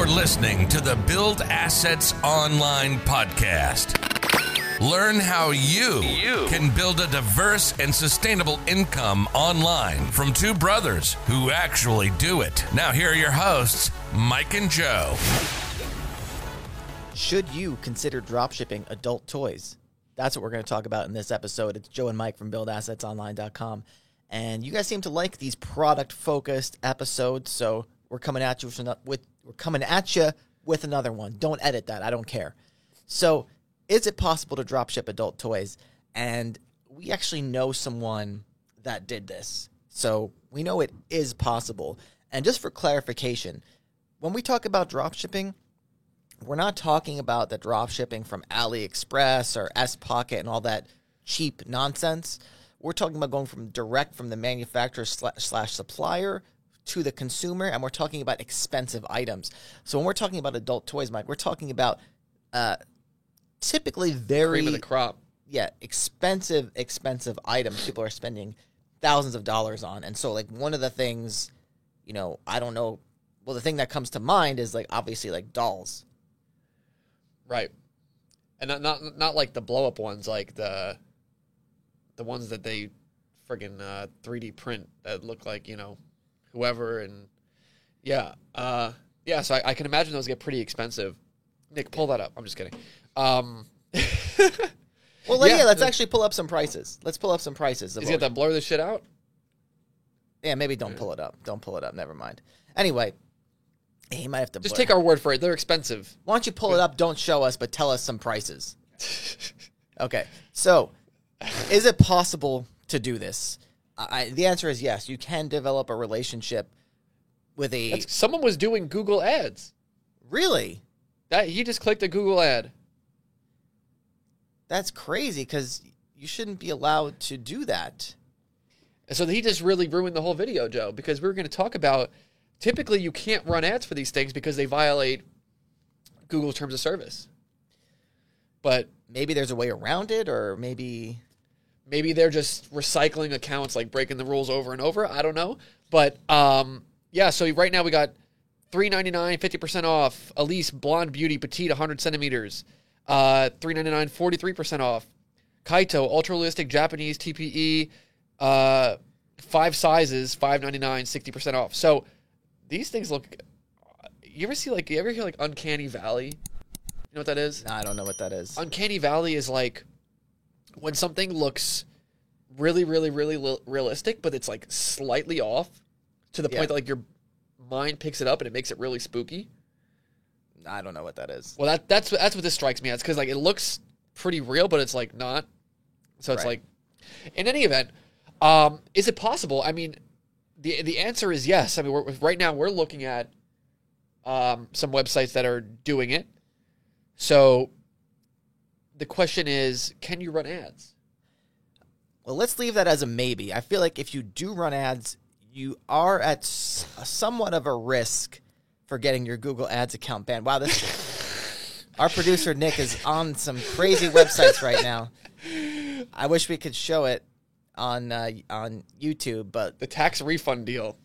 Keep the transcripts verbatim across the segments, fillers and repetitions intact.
You're listening to the Build Assets Online podcast. Learn how you, you can build a diverse and sustainable income online from two brothers who actually do it. Now, here are your hosts, Mike and Joe. Should you consider dropshipping adult toys? That's what we're going to talk about in this episode. It's Joe and Mike from build assets online dot com. And you guys seem to like these product-focused episodes, so we're coming at you with, with we're coming at you with another one. Don't edit that. I don't care. So, is it possible to dropship adult toys? And we actually know someone that did this. So, we know it is possible. And just for clarification, when we talk about dropshipping, we're not talking about the dropshipping from AliExpress or S-Pocket and all that cheap nonsense. We're talking about going from direct from the manufacturer slash, slash supplier to the consumer, and we're talking about expensive items. So when we're talking about adult toys, Mike, we're talking about uh, typically very cream of the crop. Yeah, expensive, expensive items people are spending thousands of dollars on. And so, like, one of the things, you know, I don't know. Well, the thing that comes to mind is, like, obviously, like, dolls. Right. And not not not like the blow-up ones, like the the ones that they friggin' uh, three D print that look like, you know, whoever. And, yeah. Uh, yeah, so I, I can imagine those get pretty expensive. Nick, pull that up. I'm just kidding. Um, well, let, yeah, yeah, let's the, actually pull up some prices. Let's pull up some prices. Is it that blur this shit out? Yeah, maybe don't pull it up. Don't pull it up. Never mind. Anyway, he might have to Just blur. take our word for it. They're expensive. Why don't you pull it up? Don't show us, but tell us some prices. Okay. So, is it possible to do this? I, the answer is yes. You can develop a relationship with a... That's, someone was doing Google ads. Really? That He just clicked a Google ad. That's crazy because you shouldn't be allowed to do that. So he just really ruined the whole video, Joe, because we were going to talk about... Typically, you can't run ads for these things because they violate Google's terms of service. But maybe there's a way around it, or maybe maybe they're just recycling accounts, like breaking the rules over and over. I don't know. But um, yeah, so right now we got three ninety-nine, fifty percent off. Elise Blonde Beauty Petite one hundred centimeters, uh, three ninety-nine, forty-three percent off. Kaito Ultra Realistic Japanese T P E, uh, five sizes, five ninety-nine, sixty percent off. So these things look. You ever see like? You ever hear like Uncanny Valley? You know what that is? No, I don't know what that is. Uncanny Valley is like when something looks really, really, really li- realistic, but it's like slightly off to the Yeah. point that like your mind picks it up and it makes it really spooky. I don't know what that is. Well, that that's that's what this strikes me as, because like it looks pretty real, but it's like not. So it's Right. like, in any event, um, is it possible? I mean, the the answer is yes. I mean, we're, right now we're looking at um, some websites that are doing it. So the question is, can you run ads? Well, let's leave that as a maybe. I feel like if you do run ads, you are at s- somewhat of a risk for getting your Google Ads account banned. Wow, this our producer Nick is on some crazy websites right now. I wish we could show it on uh, on YouTube, but The tax refund deal.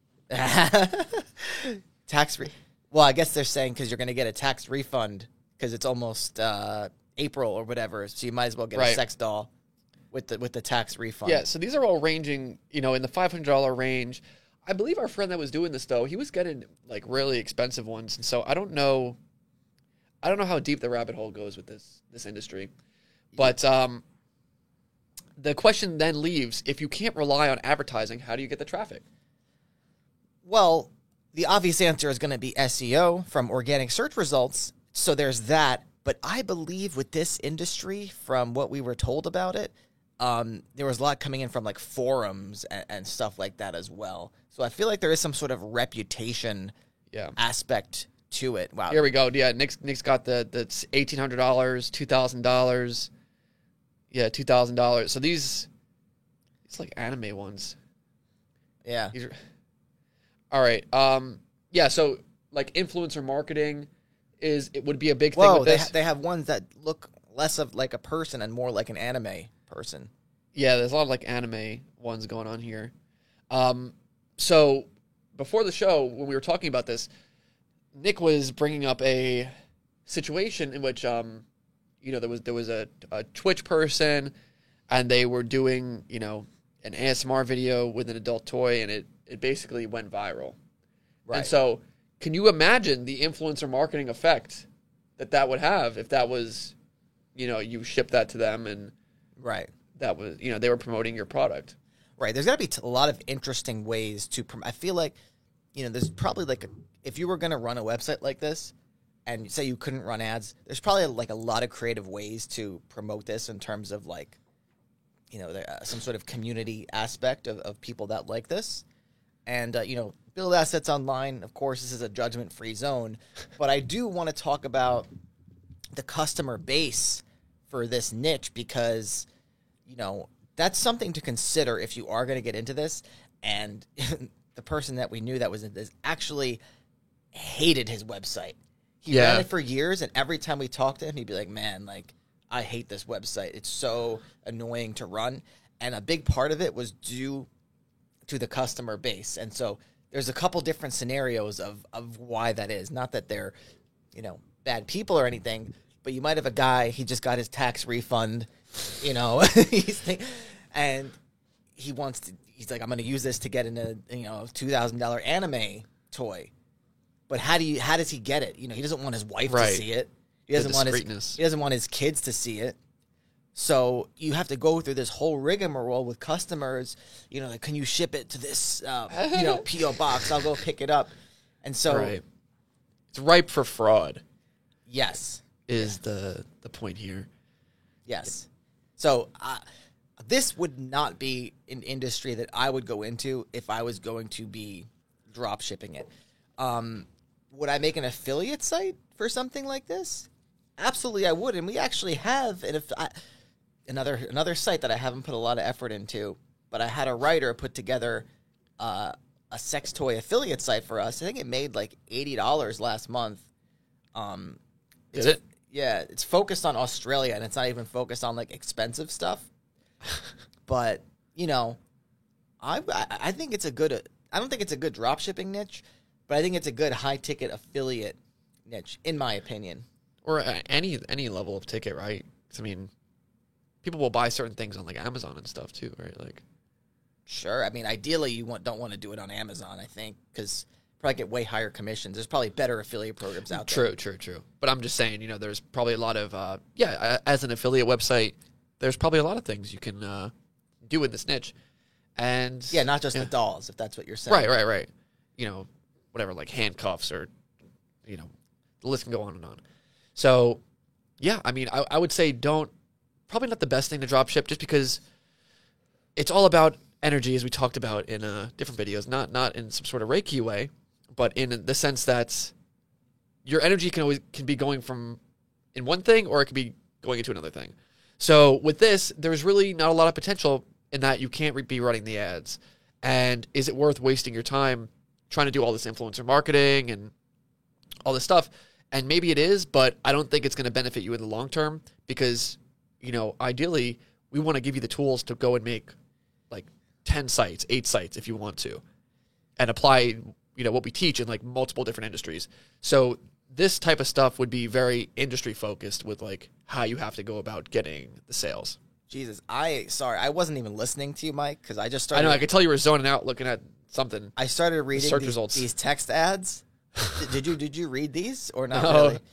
tax re. Well, I guess they're saying because you're going to get a tax refund because it's almost uh, April or whatever, so you might as well get Right. a sex doll with the with the tax refund. Yeah, so these are all ranging, you know, in the five hundred dollars range. I believe our friend that was doing this, though, he was getting, like, really expensive ones. And so I don't know, I don't know how deep the rabbit hole goes with this this industry. But um, the question then leaves, if you can't rely on advertising, how do you get the traffic? Well, the obvious answer is going to be S E O from organic search results. So there's that. But I believe with this industry, from what we were told about it, um, there was a lot coming in from like forums and, and stuff like that as well. So I feel like there is some sort of reputation Yeah. aspect to it. Wow. Here we go. Yeah, Nick's, Nick's got the, the eighteen hundred dollars, two thousand dollars. Yeah, two thousand dollars. So these, it's like anime ones. Yeah. These are, all right. Um, yeah, so like influencer marketing is, it would be a big thing Whoa, with they, this. ha- they have ones that look less of like a person and more like an anime person. Yeah, there's a lot of like anime ones going on here. Um, so before the show, when we were talking about this, Nick was bringing up a situation in which, um, you know, there was there was a, a Twitch person, and they were doing, you know, an A S M R video with an adult toy, and it, it basically went viral. Right. And so, can you imagine the influencer marketing effect that that would have if that was, you know, you ship that to them and Right. that was, you know, they were promoting your product. Right. There's got to be t- a lot of interesting ways to. Prom- I feel like, you know, there's probably like a, if you were going to run a website like this, and say you couldn't run ads, there's probably like a lot of creative ways to promote this in terms of like, you know, there, uh, some sort of community aspect of, of people that like this, and uh, you know, Build Assets Online. Of course, this is a judgment-free zone, but I do want to talk about the customer base for this niche because, you know, that's something to consider if you are going to get into this. And the person that we knew that was in this actually hated his website. He Yeah. ran it for years, and every time we talked to him, he'd be like, man, like, I hate this website. It's so annoying to run. And a big part of it was due to the customer base. And so there's a couple different scenarios of, of why that is. Not that they're, you know, bad people or anything, but you might have a guy, he just got his tax refund, you know, he's think, and he wants to, he's like, I'm going to use this to get in a, you know, two thousand dollars anime toy. But how do you, how does he get it? You know, he doesn't want his wife Right. to see it. He doesn't want his, discreetness. he doesn't want his kids to see it. So you have to go through this whole rigmarole with customers. You know, like, can you ship it to this, uh, you know, P O box? I'll go pick it up. And so, Right. It's ripe for fraud yes, is the the point here. yes. So uh, this would not be an industry that I would go into if I was going to be drop shipping it. Um, would I make an affiliate site for something like this? Absolutely, I would. And we actually have an, I, another another site that I haven't put a lot of effort into, but I had a writer put together uh, a sex toy affiliate site for us. I think it made like eighty dollars last month. Um, Did it? Yeah, it's focused on Australia, and it's not even focused on like expensive stuff. But you know, I I I think it's a good. I don't think it's a good drop shipping niche, but I think it's a good high ticket affiliate niche, in my opinion. Or uh, any any level of ticket, right? 'Cause, I mean, people will buy certain things on like Amazon and stuff too, right? Like, Sure. I mean, ideally, you want, don't want to do it on Amazon, I think, because probably get way higher commissions. There's probably better affiliate programs out there. true, true, true. But I'm just saying, you know, there's probably a lot of uh, yeah. As an affiliate website, there's probably a lot of things you can uh, do in this niche, and Yeah, not just yeah. the dolls, if that's what you're saying. Right, right, right. You know, whatever, like handcuffs or, you know, the list can go on and on. So, yeah, I mean, I, I would say don't, probably not the best thing to drop ship just because it's all about energy, as we talked about in uh, different videos, not not in some sort of Reiki way, but in the sense that your energy can always can be going from in one thing or it could be going into another thing. So with this, there's really not a lot of potential in that you can't re- be running the ads. And is it worth wasting your time trying to do all this influencer marketing and all this stuff? And maybe it is, but I don't think it's going to benefit you in the long term because, you know, ideally, we want to give you the tools to go and make like ten sites, eight sites if you want to, and apply, you know, what we teach in like multiple different industries. So this type of stuff would be very industry focused with like how you have to go about getting the sales. Jesus, I, sorry, I wasn't even listening to you, Mike, because I just I started. know, I could tell you were zoning out looking at something. I started reading search these, results. these text ads. did, did you did you read these or not No. really?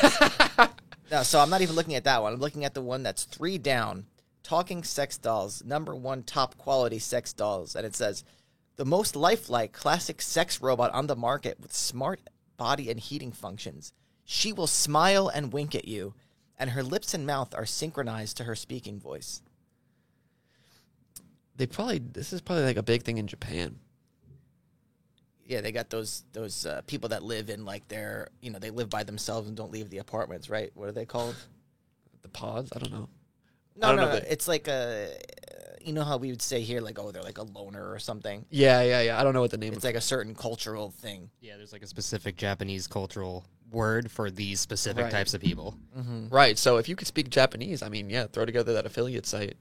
No, so I'm not even looking at that one. I'm looking at the one that's three down. Talking sex dolls, number one top quality sex dolls, and it says the most lifelike classic sex robot on the market with smart body and heating functions. She will smile and wink at you, and her lips and mouth are synchronized to her speaking voice. They probably, this is probably like a big thing in Japan. Yeah, they got those those uh, people that live in like their, you know, they live by themselves and don't leave the apartments, right? What are they called? The pods? I don't know. No, I don't no, know no. if they- It's like a, you know how we would say here, like, oh, they're like a loner or something. Yeah, yeah, yeah. I don't know what the name It's of like a certain cultural thing. Yeah, there's like a specific Japanese cultural word for these specific Right. types of people. Right. So if you could speak Japanese, I mean, yeah, throw together that affiliate site.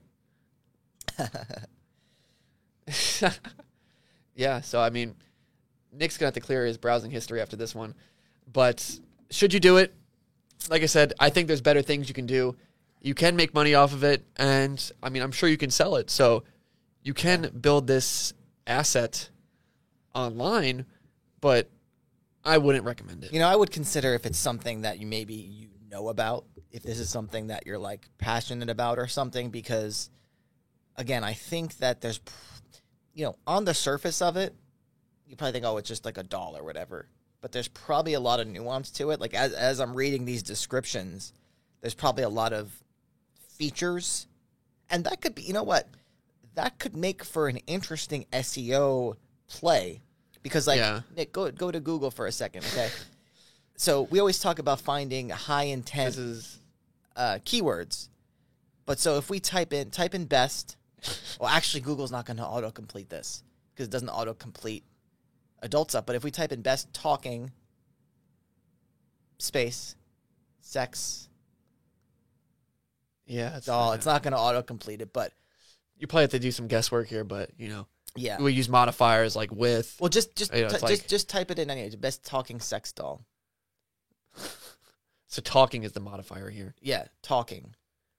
Yeah. So, I mean, Nick's going to have to clear his browsing history after this one. But should you do it? Like I said, I think there's better things you can do. You can make money off of it, and I mean, I'm sure you can sell it. So you can build this asset online, but I wouldn't recommend it. You know, I would consider if it's something that you maybe you know about, if this is something that you're like passionate about or something, because again, I think that there's, you know, on the surface of it, you probably think, oh, it's just like a doll or whatever. But there's probably a lot of nuance to it. Like as as I'm reading these descriptions, there's probably a lot of features. And that could be, you know what? That could make for an interesting S E O play. Because like, Yeah. Nick, go go to Google for a second, okay? So we always talk about finding high intent This is uh, keywords. But so if we type in type in best, well, actually Google's not going to autocomplete this because it doesn't autocomplete adult stuff. But if we type in best talking space sex yeah, it's doll, not- it's not going to autocomplete it. But You probably have to do some guesswork here, but you know, yeah, we use modifiers like with. well, just just You know, t- it's just like- just type it in anyway. Best talking sex doll. So talking is the modifier here. Yeah, talking.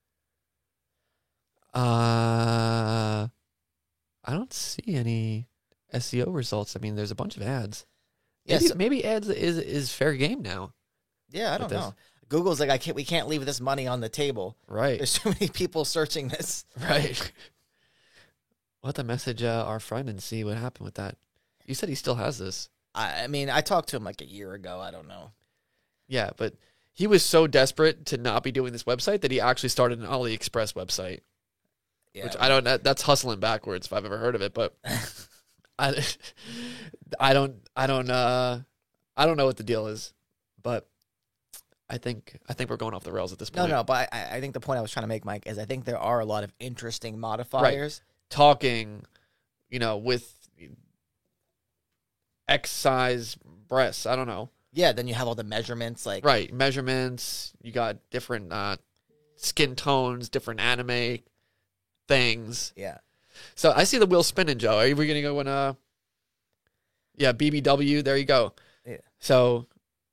Uh, I don't see any S E O results. I mean, there's a bunch of ads. Yeah, Maybe, so- maybe ads is is fair game now. Yeah, I With don't this. know. Google's like, I can't. We can't leave this money on the table. Right. There's too many people searching this. Right. We'll have to message uh, our friend and see what happened with that. You said he still has this. I, I mean, I talked to him like a year ago. I don't know. Yeah, but he was so desperate to not be doing this website that he actually started an AliExpress website, Yeah, which I don't. That, that's hustling backwards if I've ever heard of it. But I, I don't. I don't. Uh, I don't know what the deal is, but I think I think we're going off the rails at this No, point. no, but I, I think the point I was trying to make, Mike, is I think there are a lot of interesting modifiers. Talking, you know, with X size breasts. I don't know. Yeah, then you have all the measurements, like Right, measurements. You got different uh, skin tones, different anime things. yeah, So I see the wheel spinning, Joe. Are we gonna go in? Uh, yeah, B B W. There you go. Yeah. So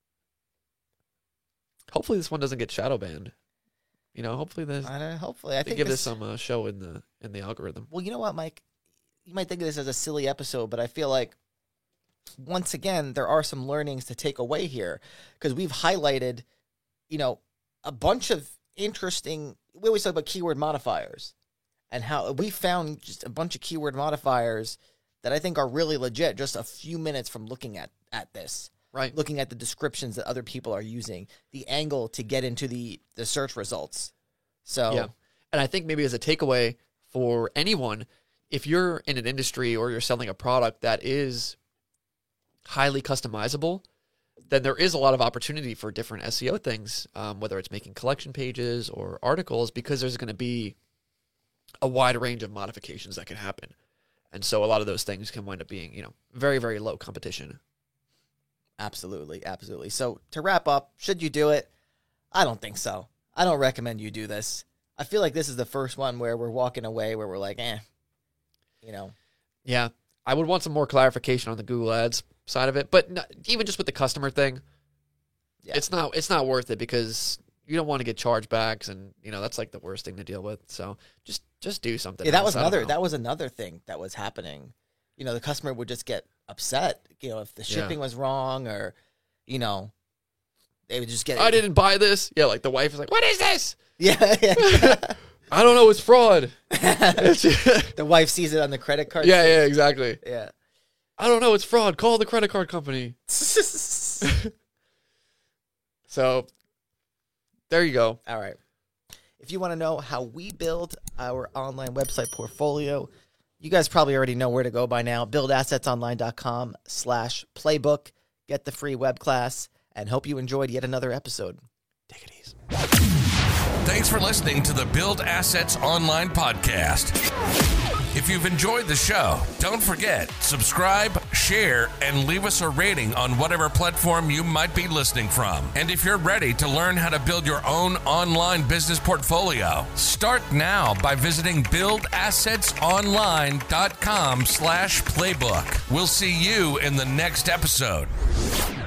hopefully this one doesn't get shadow banned. You know, hopefully this I don't know, hopefully I they think give this, this some uh, show in the in the algorithm. Well, you know what, Mike? You might think of this as a silly episode, but I feel like once again there are some learnings to take away here because we've highlighted, you know, a bunch of interesting. We always talk about keyword modifiers and how we found just a bunch of keyword modifiers that I think are really legit. Just a few minutes from looking at at this. Right. Looking at the descriptions that other people are using, the angle to get into the, the search results. So, Yeah. And I think maybe as a takeaway for anyone, if you're in an industry or you're selling a product that is highly customizable, then there is a lot of opportunity for different S E O things, um, whether it's making collection pages or articles, because there's going to be a wide range of modifications that can happen. And so a lot of those things can wind up being, you know, very, very low competition. absolutely, absolutely. So, to wrap up, should you do it? I don't think so. I don't recommend you do this. I feel like this is the first one where we're walking away where we're like, eh, you know. Yeah. I would want some more clarification on the Google Ads side of it, but not, even just with the customer thing, Yeah. it's not it's not worth it because you don't want to get chargebacks, and you know that's like the worst thing to deal with. So just just do something. Yeah, that else. was I don't another know. that was another thing that was happening. You know, the customer would just get upset, you know, if the Yeah. shipping was wrong or, you know, they would just get I didn't buy this. Yeah, like the wife is like, "What is this? Yeah, yeah. I don't know. It's fraud." The wife sees it on the credit card. Yeah, yeah, exactly. Yeah. I don't know. It's fraud. Call the credit card company. So there you go. All right. If you want to know how we build our online website portfolio, you guys probably already know where to go by now. build assets online dot com slash playbook. Get the free web class, and hope you enjoyed yet another episode. Take it easy. Thanks for listening to the Build Assets Online podcast. If you've enjoyed the show, don't forget, subscribe, share, and leave us a rating on whatever platform you might be listening from. And if you're ready to learn how to build your own online business portfolio, start now by visiting build assets online dot com slash playbook. We'll see you in the next episode.